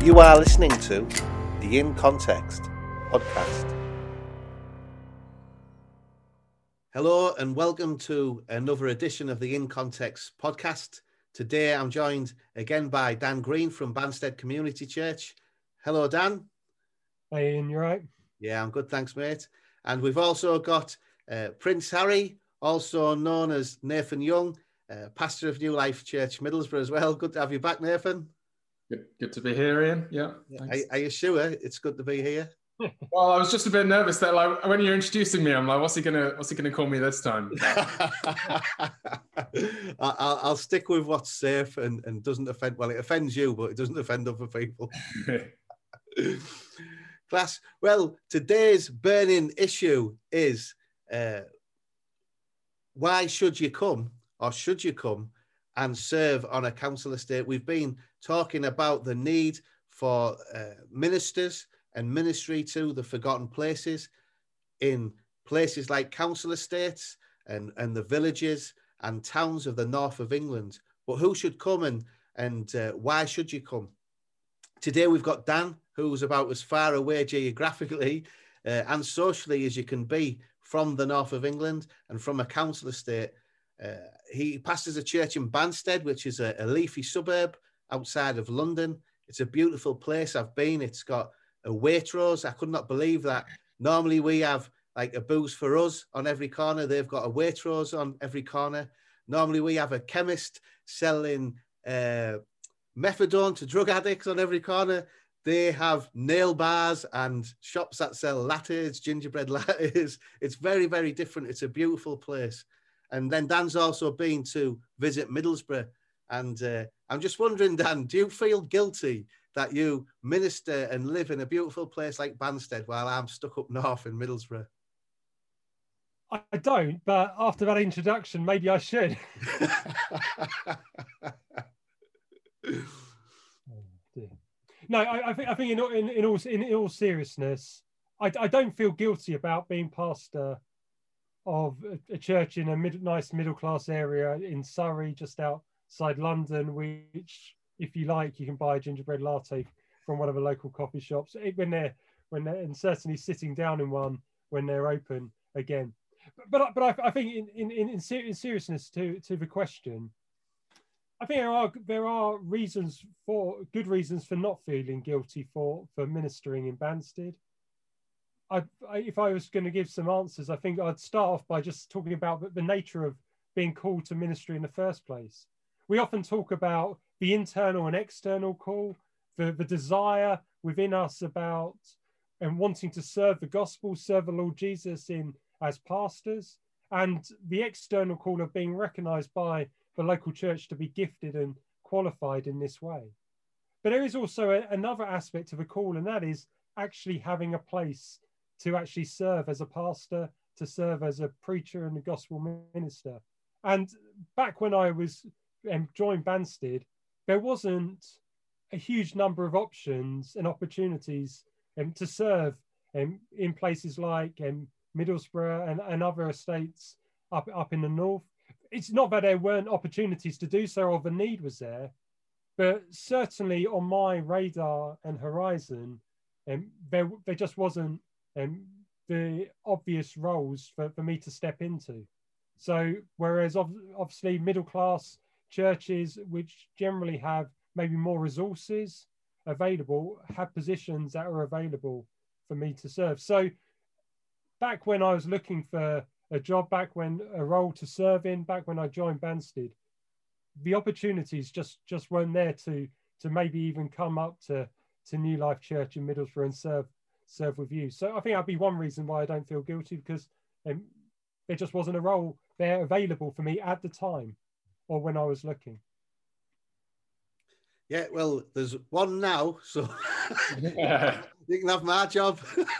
You are listening to the In Context podcast. Hello and welcome to another edition of the In Context podcast. Today I'm joined again by Dan Green from Banstead Community Church. Hello, Dan. Hey, Ian, you right? Yeah, I'm good, thanks, mate. And we've also got Prince Harry, also known as Nathan Young, pastor of New Life Church Middlesbrough as well. Good to have you back, Nathan. Good to be here, Ian. Yeah. Are you sure it's good to be here? Well, I was just a bit nervous that, like, when you're introducing me, I'm like, what's he gonna call me this time? I'll stick with what's safe and doesn't offend. Well, it offends you, but it doesn't offend other people. Class. Well, today's burning issue is why should you come and serve on a council estate? We've been talking about the need for ministers and ministry to the forgotten places in places like council estates and the villages and towns of the north of England. But who should come and why should you come? Today we've got Dan, who's about as far away geographically and socially as you can be from the north of England and from a council estate. He pastors a church in Banstead, which is a leafy suburb outside of London. It's a beautiful place. I've been. It's got a Waitrose. I could not believe that. Normally we have like a Booze for Us on every corner. They've got a Waitrose on every corner. Normally we have a chemist selling methadone to drug addicts on every corner. They have nail bars and shops that sell lattes, gingerbread lattes. It's very, very different. It's a beautiful place. And then Dan's also been to visit Middlesbrough. And I'm just wondering, Dan, do you feel guilty that you minister and live in a beautiful place like Banstead while I'm stuck up north in Middlesbrough? I don't, but after that introduction, maybe I should. No, I think in all seriousness, I don't feel guilty about being pastor of a church in a nice middle class area in Surrey, just outside London, which, if you like, you can buy a gingerbread latte from one of the local coffee shops and certainly sitting down in one when they're open again. But I think in seriousness to the question, I think there are good reasons for not feeling guilty for ministering in Banstead. If I was going to give some answers, I think I'd start off by just talking about the nature of being called to ministry in the first place. We often talk about the internal and external call, the desire within us about and wanting to serve the gospel, serve the Lord Jesus as pastors, and the external call of being recognized by the local church to be gifted and qualified in this way. But there is also another aspect of a call, and that is actually having a place to actually serve as a pastor, to serve as a preacher and a gospel minister. And back when I was joined Banstead, there wasn't a huge number of options and opportunities to serve in places like Middlesbrough and other estates up in the north. It's not that there weren't opportunities to do so or the need was there, but certainly on my radar and horizon, there just wasn't the obvious roles for me to step into. So whereas obviously middle class churches, which generally have maybe more resources available, have positions that are available for me to serve. So back when I was looking for a job, back when a role to serve in, back when I joined Banstead, the opportunities just weren't there to maybe even come up to New Life Church in Middlesbrough and serve with you. So I think that'd be one reason why I don't feel guilty, because there just wasn't a role there available for me at the time or when I was looking. Yeah, well, there's one now, so you can have my job.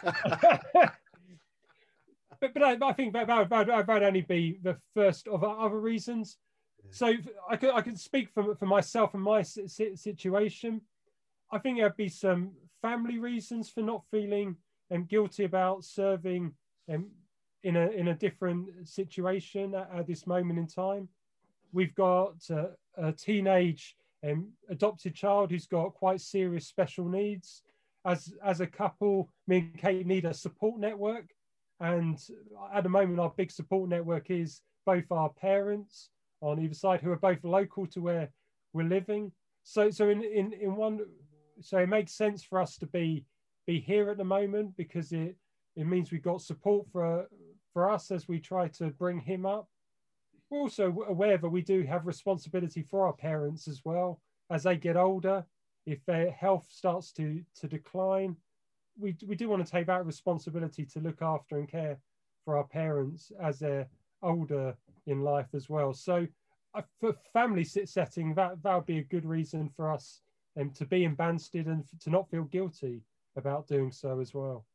But I think that would only be the first of other reasons. So I could speak for myself and my situation. I think there'd be some family reasons for not feeling guilty about serving in a different situation at this moment in time. We've got a teenage adopted child who's got quite serious special needs. As a couple, me and Kate need a support network. And at the moment, our big support network is both our parents on either side, who are both local to where we're living. So it makes sense for us to be here at the moment, because it means we've got support for us as we try to bring him up. We're also aware that we do have responsibility for our parents as well as they get older. If their health starts to decline, we do want to take that responsibility to look after and care for our parents as they're older in life as well. So for family setting, that would be a good reason for us to be in Banstead and to not feel guilty about doing so as well.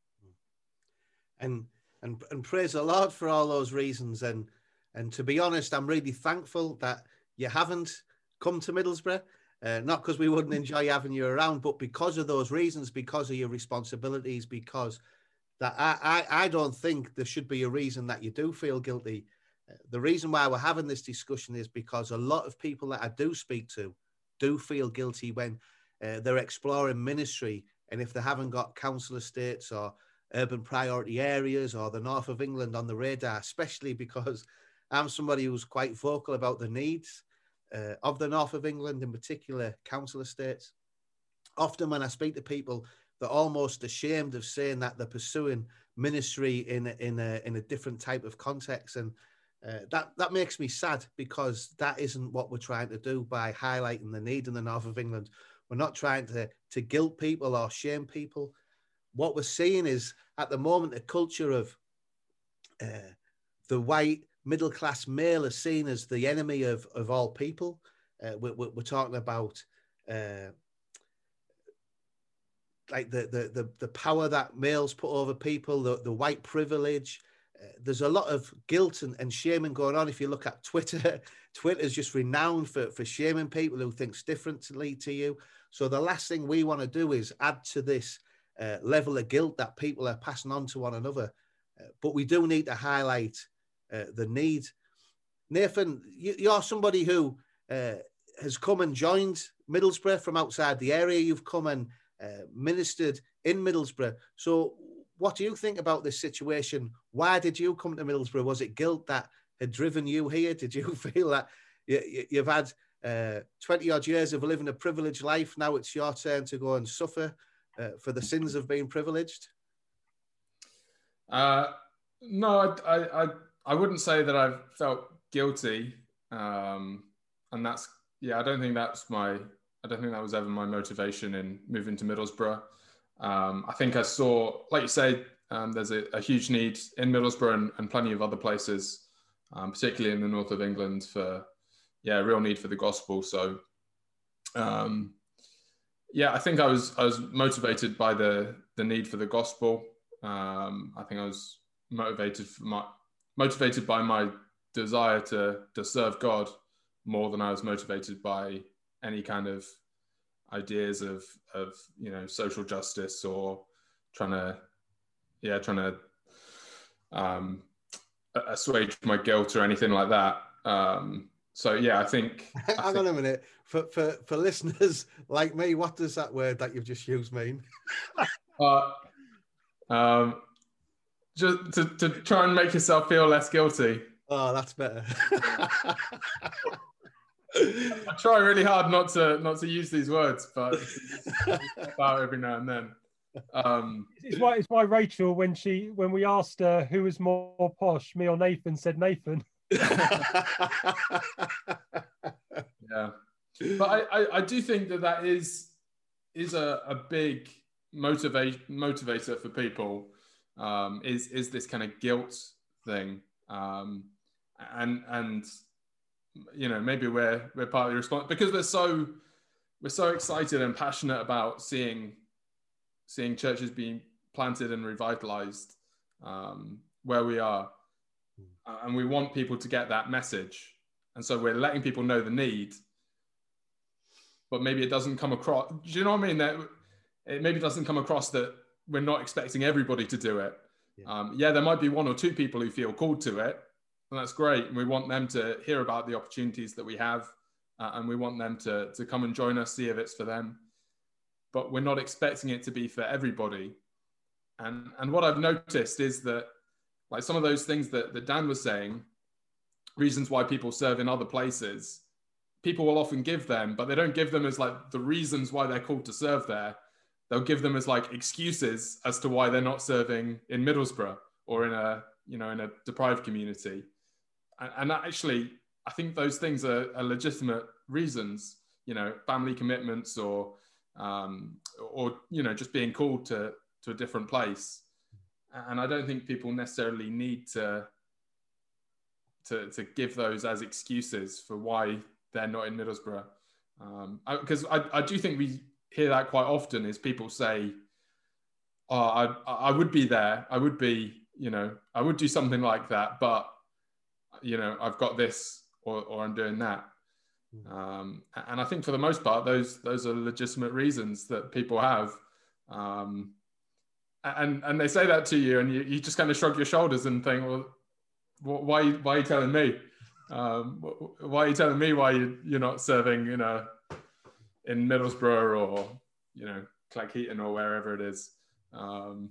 And praise the Lord for all those reasons. And to be honest, I'm really thankful that you haven't come to Middlesbrough. Not because we wouldn't enjoy having you around, but because of those reasons, because of your responsibilities, because that I don't think there should be a reason that you do feel guilty. The reason why we're having this discussion is because a lot of people that I do speak to do feel guilty when they're exploring ministry, and if they haven't got council estates or urban priority areas or the north of England on the radar, especially because I'm somebody who's quite vocal about the needs of the north of England, in particular council estates. Often when I speak to people, they're almost ashamed of saying that they're pursuing ministry in a different type of context, and that makes me sad, because that isn't what we're trying to do by highlighting the need in the north of England. We're not trying to guilt people or shame people. What we're seeing is, at the moment, a culture of the white middle-class male is seen as the enemy of all people. We're talking about like the power that males put over people, the white privilege. There's a lot of guilt and shaming going on. If you look at Twitter, Twitter's just renowned for shaming people who think differently to you. So the last thing we want to do is add to this level of guilt that people are passing on to one another. But we do need to highlight the need. Nathan, you're somebody who has come and joined Middlesbrough from outside the area. You've come and ministered in Middlesbrough. So what do you think about this situation? Why did you come to Middlesbrough? Was it guilt that had driven you here? Did you feel that you've had 20 odd years of living a privileged life? Now it's your turn to go and suffer for the sins of being privileged? No, I wouldn't say that I've felt guilty. And that's, I don't think that was ever my motivation in moving to Middlesbrough. I think I saw, like you say, there's a huge need in Middlesbrough and plenty of other places, particularly in the north of England, for a real need for the gospel. So I think I was motivated by the need for the gospel. I think I was motivated by my desire to serve God more than I was motivated by any kind of ideas of social justice or trying to assuage my guilt or anything like that. I think. Hang on a minute. For listeners like me, what does that word that you've just used mean? Just to try and make yourself feel less guilty. Oh, that's better. I try really hard not to use these words, but about every now and then. It's why Rachel, when we asked her who was more posh, me or Nathan, said Nathan. Yeah, but I do think that is a big motivator for people. Is this kind of guilt thing, and maybe we're partly responsible because we're so excited and passionate about seeing churches being planted and revitalized where we are, and we want people to get that message, and so we're letting people know the need, but maybe it doesn't come across. Do you know what I mean? That it maybe doesn't come across that we're not expecting everybody to do it. There might be one or two people who feel called to it, and that's great. And we want them to hear about the opportunities that we have and we want them to come and join us, see if it's for them. But we're not expecting it to be for everybody. And what I've noticed is that, like, some of those things that Dan was saying, reasons why people serve in other places, people will often give them, but they don't give them as like the reasons why they're called to serve there. They'll give them as like excuses as to why they're not serving in Middlesbrough or in a deprived community. And actually, I think those things are legitimate reasons, family commitments or just being called to a different place. And I don't think people necessarily need to give those as excuses for why they're not in Middlesbrough. Because I do think we hear that quite often, is people say, oh, I would be there. I would be, I would do something like that, but, I've got this or I'm doing that. And I think for the most part, those are legitimate reasons that people have. And they say that to you, and you just kind of shrug your shoulders and think, well, why are you telling me? Why are you telling me why you're not serving, in Middlesbrough or, Cleckheaton or wherever it is? And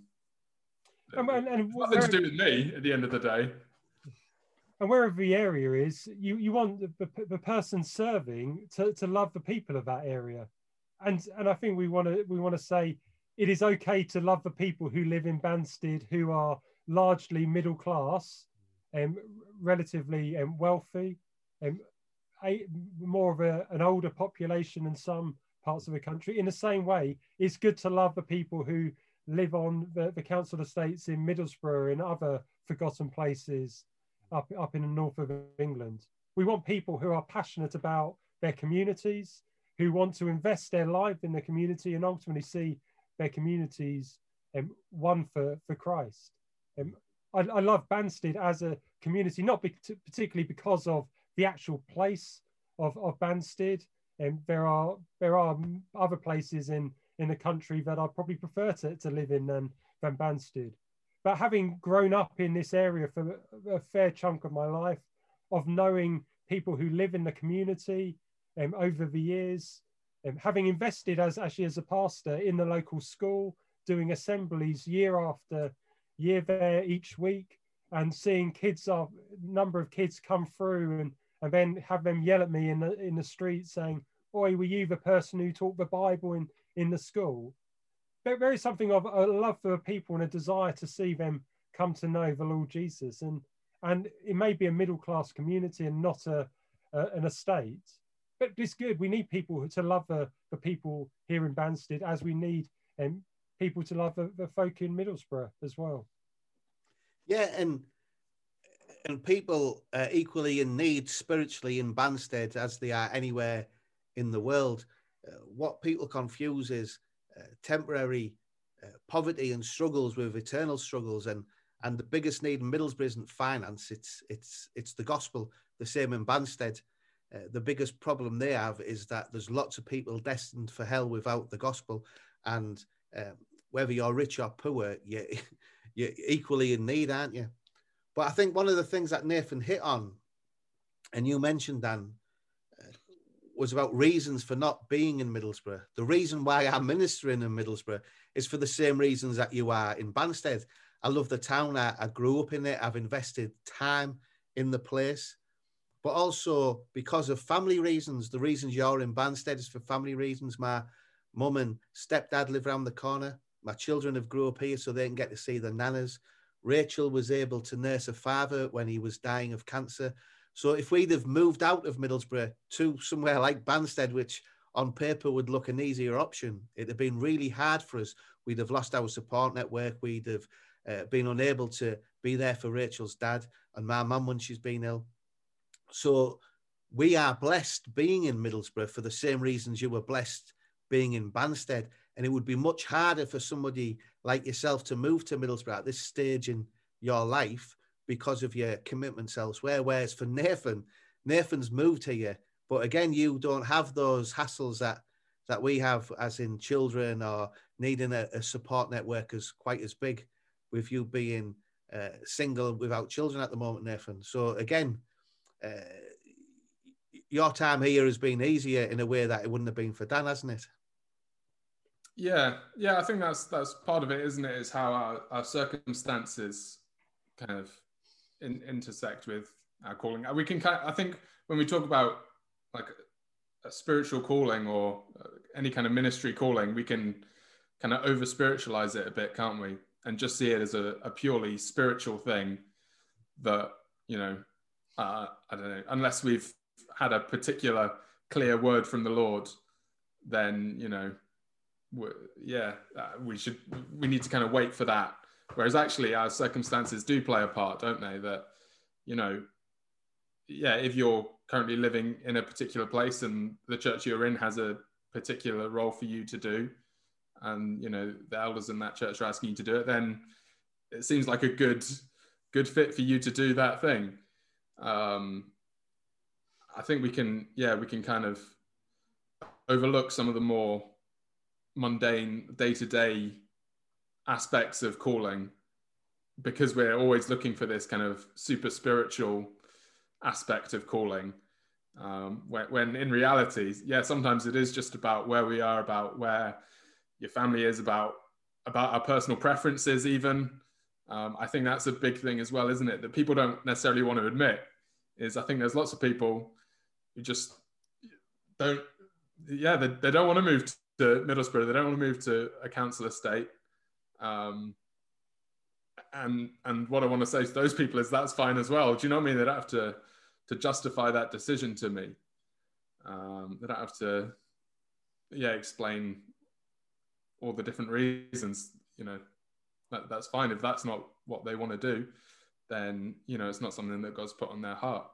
nothing to do with me at the end of the day. And wherever the area is, you want the person serving to love the people of that area, and I think we want to say it is okay to love the people who live in Banstead, who are largely middle class, relatively wealthy, more of an older population in some parts of the country. In the same way, it's good to love the people who live on the council estates in Middlesbrough and other forgotten places up in the north of England. We want people who are passionate about their communities, who want to invest their life in the community and ultimately see their communities won for Christ. I love Banstead as a community, not particularly because of the actual place of Banstead. There are other places in the country that I probably prefer to live in than Banstead. But having grown up in this area for a fair chunk of my life, of knowing people who live in the community over the years, having invested as a pastor in the local school, doing assemblies year after year there each week, and seeing number of kids come through and then have them yell at me in the street saying, "Oi, were you the person who taught the Bible in the school?" There is something of a love for people and a desire to see them come to know the Lord Jesus. And it may be a middle class community and not an estate, but it's good. We need people to love the people here in Banstead, as we need people to love the folk in Middlesbrough as well. Yeah, and people are equally in need spiritually in Banstead as they are anywhere in the world. What people confuse is temporary poverty and struggles with eternal struggles, and the biggest need in Middlesbrough isn't finance, it's the gospel. The same in Banstead. The biggest problem they have is that there's lots of people destined for hell without the gospel, and whether you're rich or poor, you're equally in need, aren't you? But I think one of the things that Nathan hit on, and you mentioned, Dan, was about reasons for not being in Middlesbrough. The reason why I'm ministering in Middlesbrough is for the same reasons that you are in Banstead. I love the town. I grew up in it. I've invested time in the place, but also because of family reasons. The reasons you're in Banstead is for family reasons. My mum and stepdad live around the corner. My children have grew up here so they can get to see their nanas. Rachel was able to nurse her father when he was dying of cancer. So if we'd have moved out of Middlesbrough to somewhere like Banstead, which on paper would look an easier option, it'd have been really hard for us. We'd have lost our support network. We'd have been unable to be there for Rachel's dad and my mum when she's been ill. So we are blessed being in Middlesbrough for the same reasons you were blessed being in Banstead. And it would be much harder for somebody like yourself to move to Middlesbrough at this stage in your life because of your commitments elsewhere. Whereas for Nathan's moved here, but again, you don't have those hassles that we have, as in children or needing a support network as quite as big, with you being single without children at the moment, Nathan. So again, your time here has been easier in a way that it wouldn't have been for Dan, hasn't it? Yeah, I think that's part of it, isn't it? Is how our circumstances kind of intersect with our calling. We can I think when we talk about like a spiritual calling or any kind of ministry calling, we can kind of over spiritualize it a bit, can't we? And just see it as a purely spiritual thing that, you know, I don't know, unless we've had a particular clear word from the Lord, then, you know, we need to kind of wait for that. Whereas actually our circumstances do play a part, don't they? That, you know, if you're currently living in a particular place and the church you're in has a particular role for you to do, and, you know, the elders in that church are asking you to do it, then it seems like a good fit for you to do that thing. I think we can kind of overlook some of the more mundane day-to-day aspects of calling because we're always looking for this kind of super spiritual aspect of calling, when in reality, sometimes it is just about where we are, about where your family is, about our personal preferences even. I think that's a big thing as well, isn't it? That people don't necessarily want to admit is I think there's lots of people who just don't, they don't want to move to Middlesbrough. They don't want to move to a council estate. And what I want to say to those people is that's fine as well. Do you know what I mean? They don't have to justify that decision to me. They don't have to, explain all the different reasons. You know, that's fine. If that's not what they want to do, then, you know, it's not something that God's put on their heart.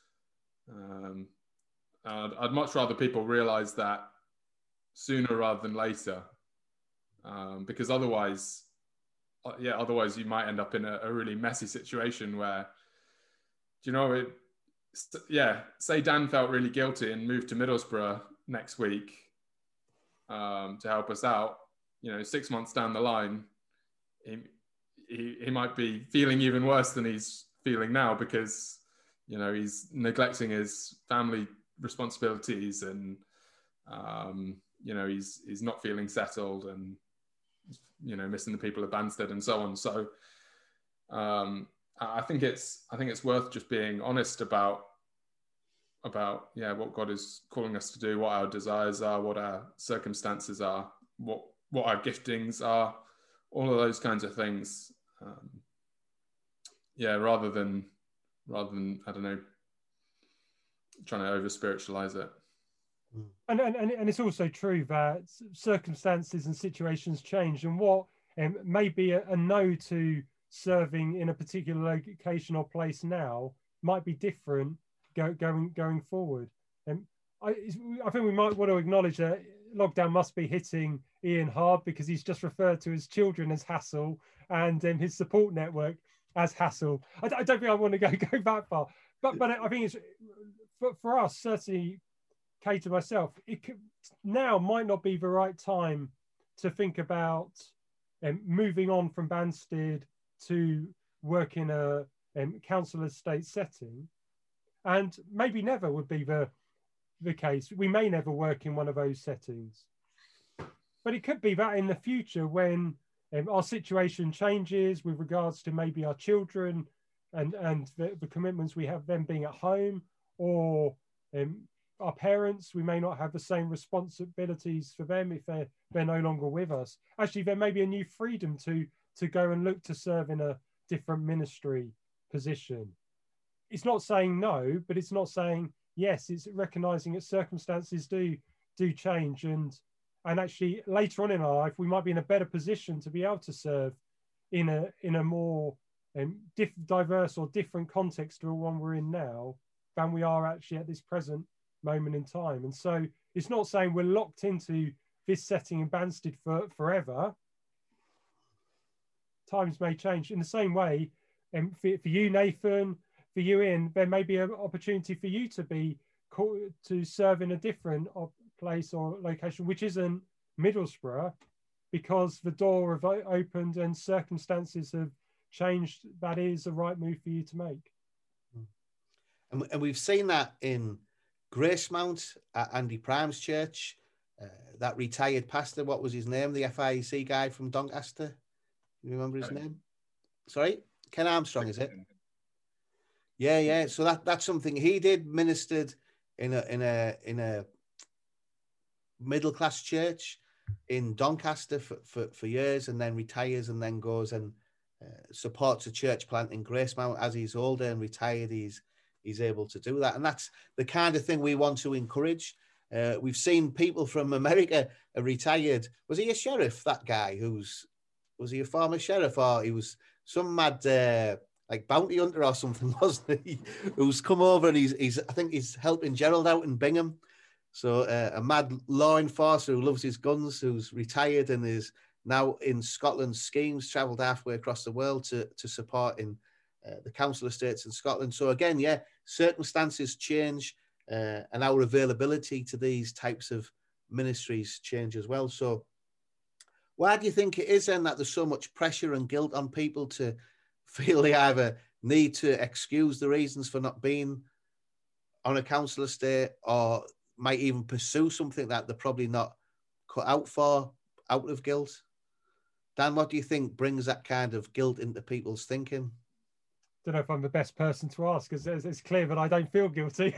I'd much rather people realize that sooner rather than later, because otherwise you might end up in a really messy situation where, do you know, say Dan felt really guilty and moved to Middlesbrough next week to help us out. You know, 6 months down the line, he might be feeling even worse than he's feeling now because, you know, he's neglecting his family responsibilities and, you know, he's not feeling settled and, you know, missing the people of Banstead and so on. So I think it's worth just being honest about what God is calling us to do, what our desires are, what our circumstances are, what our giftings are, all of those kinds of things. Rather than I don't know, trying to over spiritualize it. And it's also true that circumstances and situations change, and what may be a no to serving in a particular location or place now might be different going forward. And I think we might want to acknowledge that lockdown must be hitting Ian hard because he's just referred to his children as hassle and his support network as hassle. I don't think I want to go that far, but I think it's for us, certainly Kate and myself, now might not be the right time to think about moving on from Banstead to work in a council estate setting, and maybe never would be the case. We may never work in one of those settings, but it could be that in the future when our situation changes with regards to maybe our children and the commitments we have, them being at home, or our parents, we may not have the same responsibilities for them if they're no longer with us. Actually, there may be a new freedom to go and look to serve in a different ministry position. It's not saying no, but it's not saying yes. It's recognizing that circumstances do change, and actually later on in our life we might be in a better position to be able to serve in a more diverse or different context to the one we're in now than we are actually at this present moment in time. And so it's not saying we're locked into this setting in Banstead forever. Times may change in the same way. And for you, Nathan, for you, Ian, there may be an opportunity for you to serve in a different place or location, which isn't Middlesbrough, because the door have opened and circumstances have changed. That is the right move for you to make. And we've seen that in Gracemount at Andy Prime's church. That retired pastor, what was his name? The FIEC guy from Doncaster. You remember his name? Sorry, Ken Armstrong, is it? Yeah. So that's something he did. Ministered in a middle class church in Doncaster for years, and then retires, and then goes and supports a church plant in Gracemount. As he's older and retired, he's able to do that, and that's the kind of thing we want to encourage. We've seen people from America retired. Was he a sheriff? That guy was he a former sheriff, or he was some mad like bounty hunter or something, wasn't he? Who's come over and he's I think he's helping Gerald out in Bingham. So a mad law enforcer who loves his guns, who's retired and is now in Scotland's schemes, travelled halfway across the world to support in the council estates in Scotland. So again, yeah, circumstances change and our availability to these types of ministries change as well. So why do you think it is then that there's so much pressure and guilt on people to feel they either need to excuse the reasons for not being on a council estate, or might even pursue something that they're probably not cut out for out of guilt? Dan, what do you think brings that kind of guilt into people's thinking? Don't know if I'm the best person to ask, because it's clear that I don't feel guilty.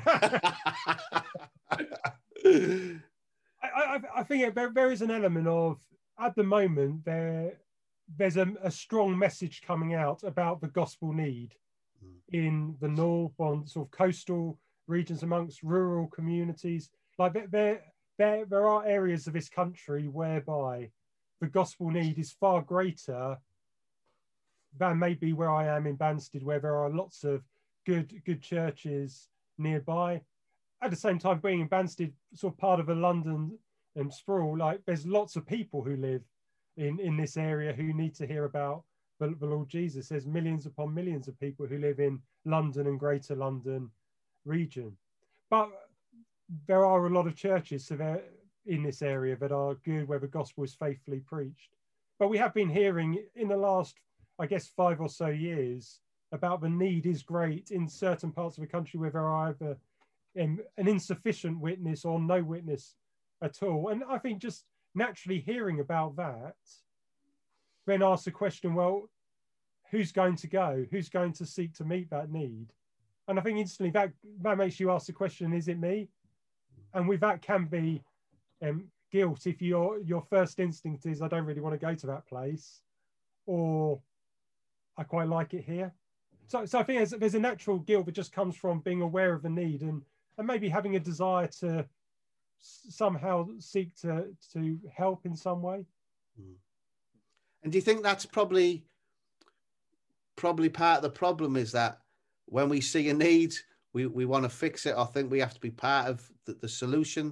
I think there is an element of, at the moment, there's a strong message coming out about the gospel need in the north, on sort of coastal regions, amongst rural communities. Like there are areas of this country whereby the gospel need is far greater than maybe where I am in Banstead, where there are lots of good churches nearby. At the same time, being in Banstead, sort of part of a London sprawl, like there's lots of people who live in this area who need to hear about the Lord Jesus. There's millions upon millions of people who live in London and Greater London region. But there are a lot of churches in this area that are good, where the gospel is faithfully preached. But we have been hearing in the last, I guess, 5 or so years about the need is great in certain parts of the country where there are either an insufficient witness or no witness at all. And I think just naturally hearing about that then asks the question, well, who's going to go? Who's going to seek to meet that need? And I think instantly that makes you ask the question, is it me? And with that can be guilt if your first instinct is, I don't really want to go to that place, or I quite like it here. So I think there's a natural guilt that just comes from being aware of the need and maybe having a desire to somehow seek to help in some way. And do you think that's probably part of the problem, is that when we see a need, we want to fix it, or think we have to be part of the solution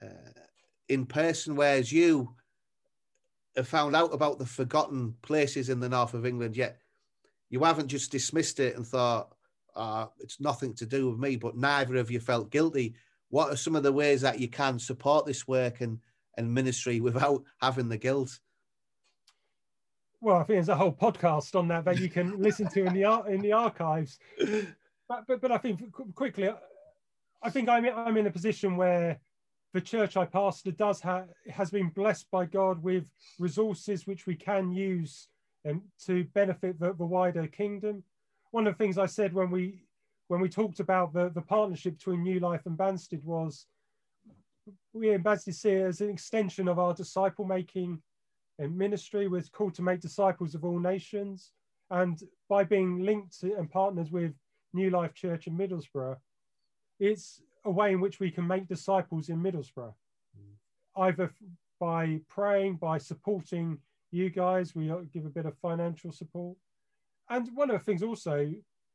in person, whereas you have found out about the forgotten places in the north of England, yet you haven't just dismissed it and thought, it's nothing to do with me, but neither of you felt guilty. What are some of the ways that you can support this work and ministry without having the guilt? Well, I think there's a whole podcast on that you can listen to in the archives. But I think quickly, I think I'm in a position where the church I pastor has been blessed by God with resources which we can use to benefit the wider kingdom. One of the things I said when we talked about the partnership between New Life and Banstead was, we in Banstead see it as an extension of our disciple making ministry. We're called to make disciples of all nations, and by being linked to and partnered with New Life Church in Middlesbrough, it's a way in which we can make disciples in Middlesbrough, either by praying, by supporting you guys. We give a bit of financial support. And one of the things also,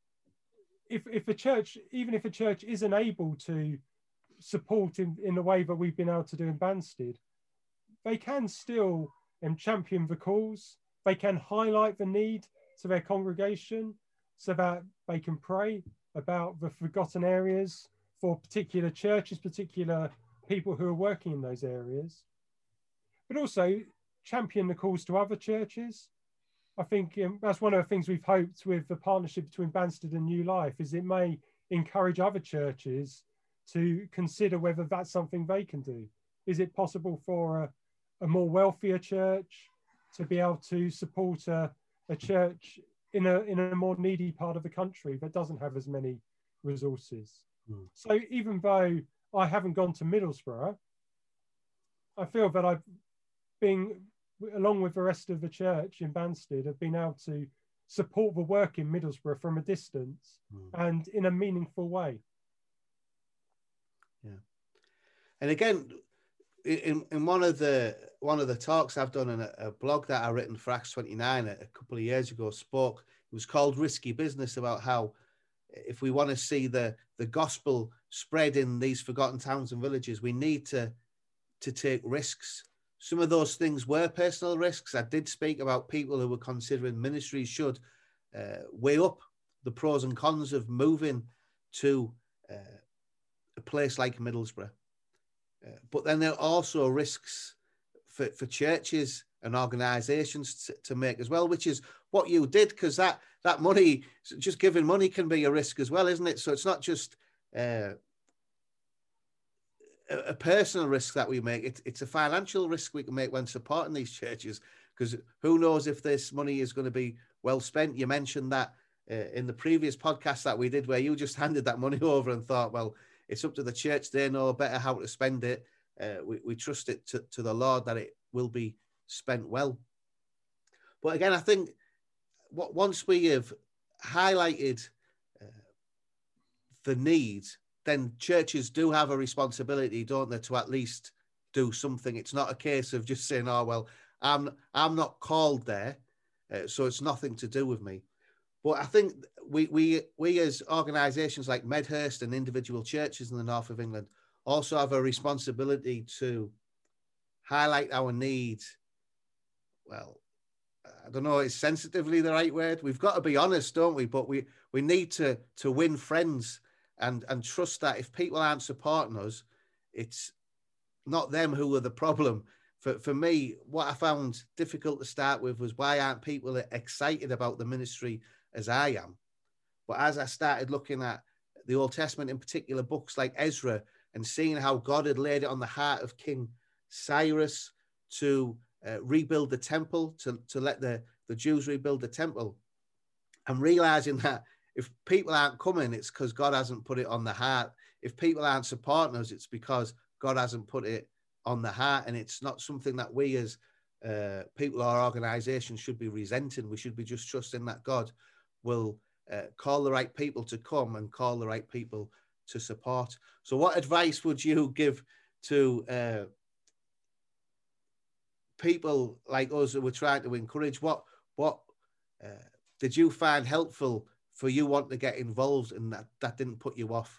if a church, even if a church isn't able to support in the way that we've been able to do in Banstead, they can still champion the cause. They can highlight the need to their congregation so that they can pray about the forgotten areas for particular churches, particular people who are working in those areas, but also champion the calls to other churches. I think that's one of the things we've hoped with the partnership between Banstead and New Life, is it may encourage other churches to consider whether that's something they can do. Is it possible for a more wealthier church to be able to support a church in a more needy part of the country that doesn't have as many resources? So even though I haven't gone to Middlesbrough, I feel that I've been, along with the rest of the church in Banstead, have been able to support the work in Middlesbrough from a distance and in a meaningful way. Yeah. And again, in one of the talks I've done in a blog that I written for Acts 29 a couple of years ago, it was called Risky Business, about how if we want to see the gospel spread in these forgotten towns and villages, we need to take risks. Some of those things were personal risks. I did speak about people who were considering ministries should weigh up the pros and cons of moving to a place like Middlesbrough. But then there are also risks for churches and organisations to make as well, which is what you did, because that money, just giving money, can be a risk as well, isn't it? So it's not just a personal risk that we make. It's a financial risk we can make when supporting these churches, because who knows if this money is going to be well spent. You mentioned that in the previous podcast that we did, where you just handed that money over and thought, well, it's up to the church. They know better how to spend it. We trust it to the Lord that it will be spent well. But again, I think once we have highlighted the need, then churches do have a responsibility, don't they, to at least do something. It's not a case of just saying, oh, well, I'm not called there, so it's nothing to do with me. But I think we as organisations like Medhurst and individual churches in the north of England also have a responsibility to highlight our needs. Well, I don't know, is sensitively the right word? We've got to be honest, don't we? But we need to win friends and trust that if people aren't supporting us, it's not them who are the problem. For me, what I found difficult to start with was, why aren't people excited about the ministry as I am? But as I started looking at the Old Testament, in particular books like Ezra, and seeing how God had laid it on the heart of King Cyrus to rebuild the temple, to let the Jews rebuild the temple, I'm realizing that if people aren't coming, it's because God hasn't put it on the heart. If people aren't supporting us, it's because God hasn't put it on the heart. And it's not something that we as people or organizations should be resenting. We should be just trusting that God will call the right people to come and call the right people to support. So what advice would you give to people like us who were trying to encourage? What did you find helpful for you wanting to get involved in that didn't put you off?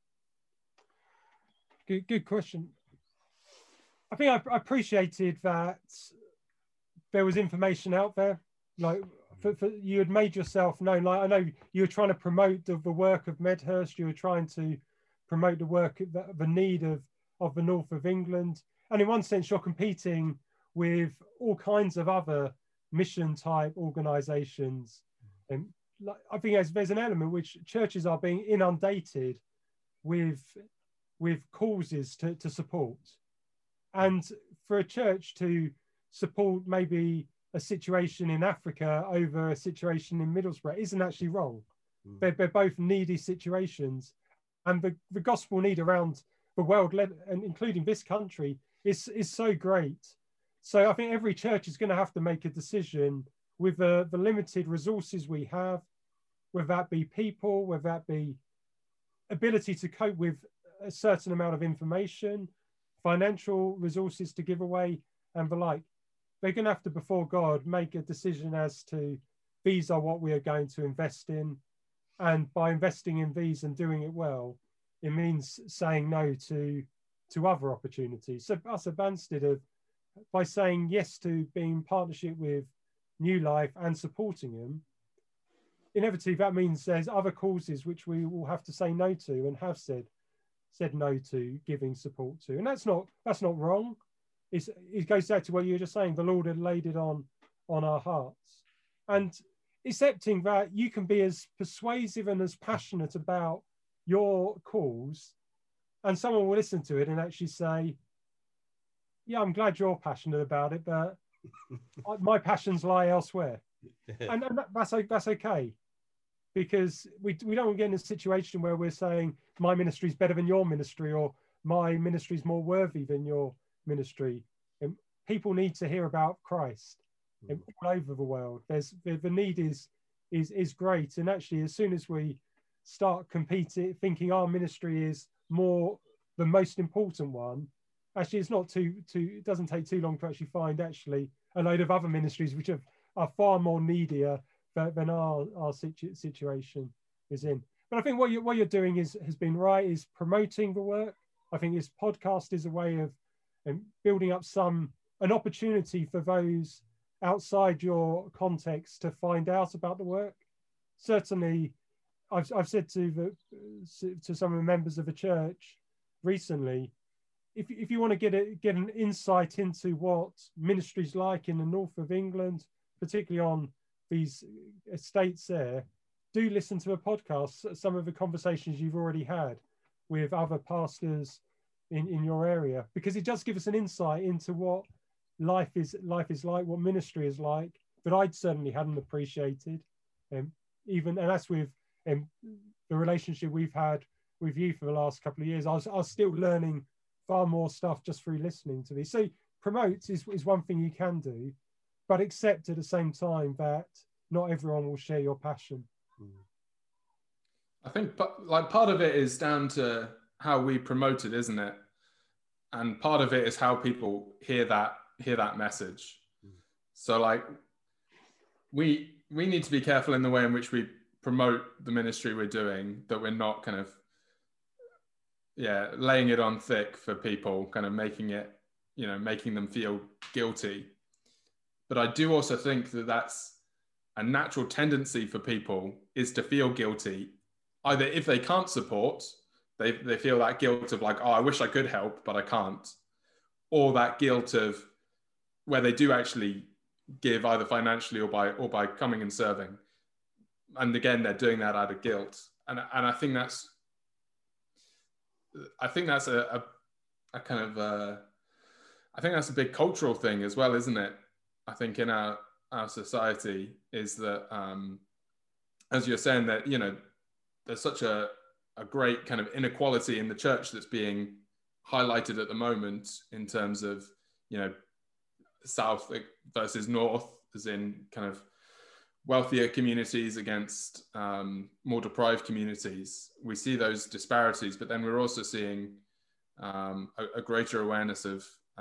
Good question. I think I appreciated that there was information out there. Like, for you had made yourself known. Like, I know you were trying to promote the work of Medhurst. You were trying to promote the work, the need of the north of England. And in one sense, you're competing with all kinds of other mission type organizations. And I think there's an element which churches are being inundated with causes to support. And for a church to support maybe a situation in Africa over a situation in Middlesbrough isn't actually wrong. They're both needy situations, and the gospel need around the world, and including this country, is so great. So I think every church is going to have to make a decision with the limited resources we have, whether that be people, whether that be ability to cope with a certain amount of information, financial resources to give away, and the like. They're going to have to, before God, make a decision as to, these are what we are going to invest in. And by investing in these and doing it well, it means saying no to other opportunities. So us at Banstead, by saying yes to being in partnership with New Life and supporting them, inevitably that means there's other causes which we will have to say no to, and have said no to giving support to. And that's not wrong. It goes back to what you were just saying. The Lord had laid it on our hearts, and accepting that you can be as persuasive and as passionate about your cause and someone will listen to it and actually say, yeah, I'm glad you're passionate about it, but my passions lie elsewhere. And that's okay, because we don't want to get in a situation where we're saying my ministry is better than your ministry, or my ministry is more worthy than your ministry. And people need to hear about Christ all over the world. There's the need is great, and actually, as soon as we start competing, thinking our ministry is more the most important one, actually, it's not it doesn't take too long to actually find actually a load of other ministries which are far more needier than our situation is in. But I think what you're doing has been right, is promoting the work. I think this podcast is a way of building up an opportunity for those outside your context to find out about the work. Certainly, I've said to some of the members of the church recently, if you want to get an insight into what ministry's like in the north of England, particularly on these estates there, do listen to a podcast, some of the conversations you've already had with other pastors in your area, because it does give us an insight into what life is like, what ministry is like, that I'd certainly hadn't appreciated. And that's with the relationship we've had with you for the last couple of years. I was still learning far more stuff just through listening to these. So promote is one thing you can do, but accept at the same time that not everyone will share your passion. I think part of it is down to how we promote it, isn't it? And part of it is how people hear that message. So like we need to be careful in the way in which we promote the ministry we're doing, that we're not kind of laying it on thick for people, kind of making them feel guilty. But I do also think that that's a natural tendency for people, is to feel guilty, either if they can't support, they feel that guilt of like, oh, I wish I could help, but I can't, or that guilt of where they do actually give, either financially or by coming and serving, and again they're doing that out of guilt. And I think that's a kind of I think that's a big cultural thing as well, isn't it? I think in our society is that, as you're saying, that there's such a great kind of inequality in the church that's being highlighted at the moment, in terms of South versus North, as in kind of wealthier communities against more deprived communities. We see those disparities, but then we're also seeing a greater awareness of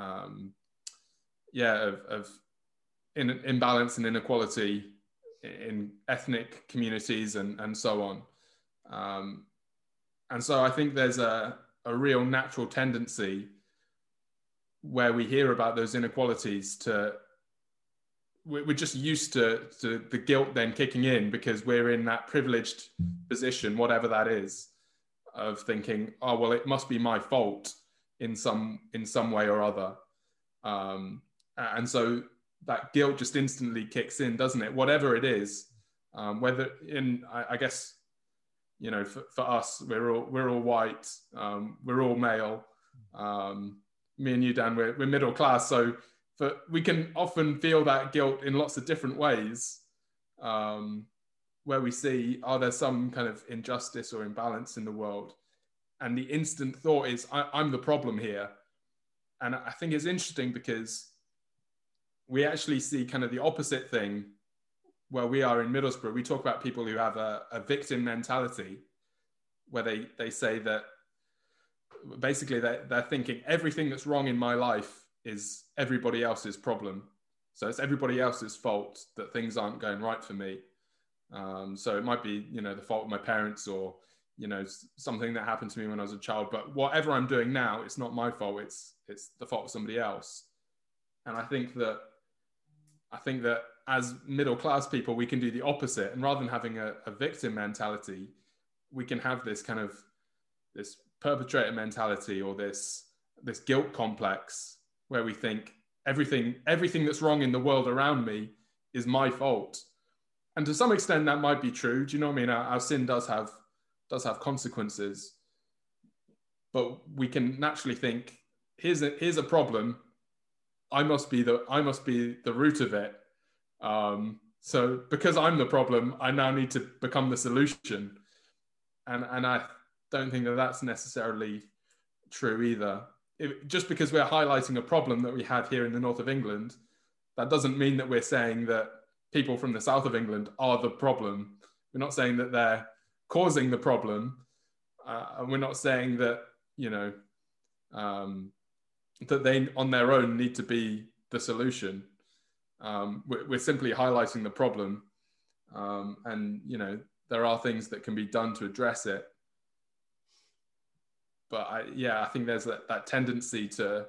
imbalance and inequality in ethnic communities and so on. And so I think there's a real natural tendency where we hear about those inequalities we're just used to the guilt then kicking in, because we're in that privileged position, whatever that is, of thinking, oh, well, it must be my fault in some way or other. And so that guilt just instantly kicks in, doesn't it? Whatever it is, whether I guess, for us, we're all white, we're all male. Me and you, Dan, we're middle class, so we can often feel that guilt in lots of different ways, where we see, are there some kind of injustice or imbalance in the world? And the instant thought is, I'm the problem here. And I think it's interesting because we actually see kind of the opposite thing where we are in Middlesbrough. We talk about people who have a victim mentality, where they say that basically they're thinking everything that's wrong in my life is everybody else's problem. So it's everybody else's fault that things aren't going right for me. So it might be, the fault of my parents, or, something that happened to me when I was a child, but whatever I'm doing now, it's not my fault. It's the fault of somebody else. And I think that as middle-class people, we can do the opposite. And rather than having a victim mentality, we can have this kind of this perpetrator mentality, or this guilt complex, where we think everything that's wrong in the world around me is my fault. And to some extent that might be true. Do you know what I mean? Our sin does have consequences. but we can naturally think, here's a problem. I must be the root of it. So because I'm the problem, I now need to become the solution. And I don't think that that's necessarily true either. Just because we're highlighting a problem that we have here in the north of England, that doesn't mean that we're saying that people from the south of England are the problem. We're not saying that they're causing the problem. And we're not saying that, that they on their own need to be the solution. We're simply highlighting the problem. And, there are things that can be done to address it. But I think there's that tendency to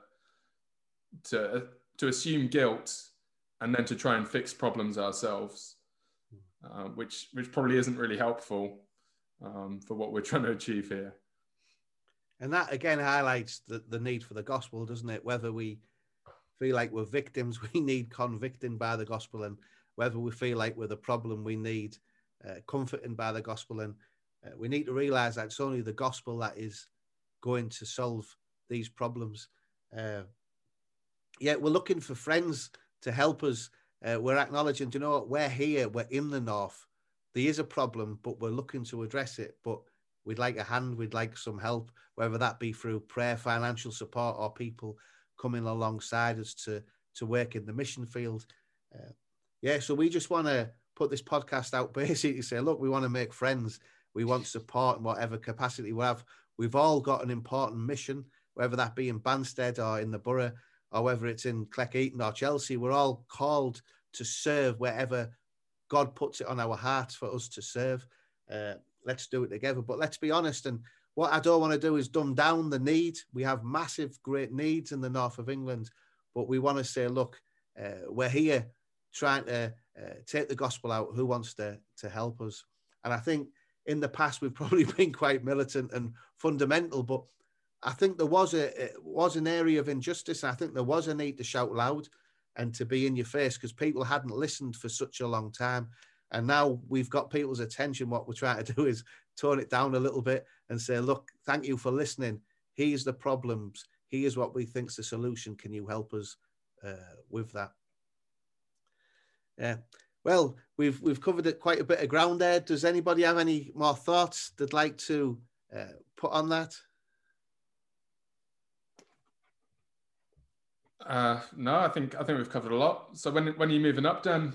assume guilt and then to try and fix problems ourselves, which probably isn't really helpful for what we're trying to achieve here. And that again highlights the need for the gospel, doesn't it? Whether we feel like we're victims, we need convicting by the gospel, and whether we feel like we're the problem, we need comforting by the gospel. And we need to realize that it's only the gospel that is going to solve these problems. We're looking for friends to help us. We're acknowledging, we're here, we're in the north. There is a problem, but we're looking to address it. But we'd like a hand, we'd like some help, whether that be through prayer, financial support, or people coming alongside us to work in the mission field. So we just want to put this podcast out basically to say, look, we want to make friends. We want support in whatever capacity we have. We've all got an important mission, whether that be in Banstead or in the borough, or whether it's in Cleckheaton or Chelsea. We're all called to serve wherever God puts it on our hearts for us to serve. Let's do it together. But let's be honest, and what I don't want to do is dumb down the need. We have massive, great needs in the north of England, but we want to say, look, we're here trying to take the gospel out. Who wants to help us? And I think in the past, we've probably been quite militant and fundamental, but I think there was an area of injustice. And I think there was a need to shout loud and to be in your face, because people hadn't listened for such a long time. And now we've got people's attention. What we're trying to do is tone it down a little bit and say, look, thank you for listening. Here's the problems. Here's what we think's the solution. Can you help us with that? Yeah. Well, we've covered quite a bit of ground there. Does anybody have any more thoughts they'd like to put on that? No, I think we've covered a lot. So when are you moving up, Dan?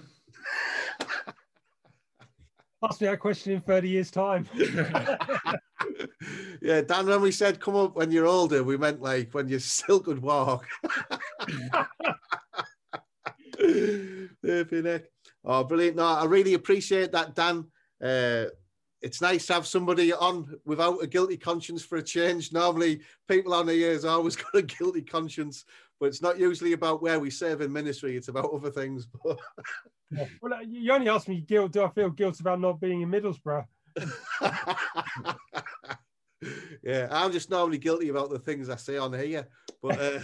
Ask me that question in 30 years' time. Yeah, Dan, when we said come up when you're older, we meant like when you still could walk. Oh, brilliant. No, I really appreciate that, Dan. It's nice to have somebody on without a guilty conscience for a change. Normally, people on the years always got a guilty conscience, but it's not usually about where we serve in ministry. It's about other things. Yeah. Well, you only asked me, do I feel guilt about not being in Middlesbrough? Yeah, I'm just normally guilty about the things I say on here. But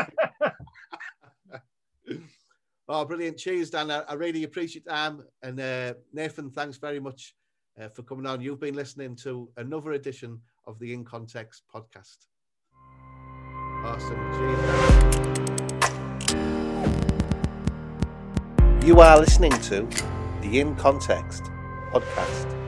oh, brilliant. Cheers, Dan. I really appreciate that. And Nathan, thanks very much for coming on. You've been listening to another edition of the In Context podcast. Awesome. Cheers, Dan. You are listening to the In Context podcast.